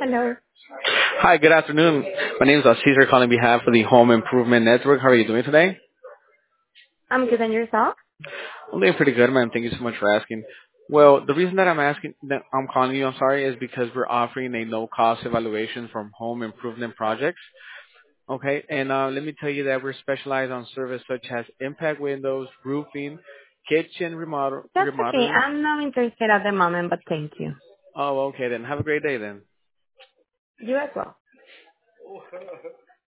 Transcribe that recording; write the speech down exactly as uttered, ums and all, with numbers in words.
Hello. Hi, good afternoon. My name is Cesar calling on behalf of the Home Improvement Network. How are you doing today? I'm good, and yourself? I'm doing pretty good, man. Thank you so much for asking. Well, the reason that I'm asking, that I'm calling you, I'm sorry, is because we're offering a no-cost evaluation from home improvement projects. Okay, and uh, let me tell you that we're specialized on service such as impact windows, roofing, kitchen remodel, That's okay. remodeling. I'm not interested at the moment, but thank you. Oh, okay then. Have a great day then. You as well.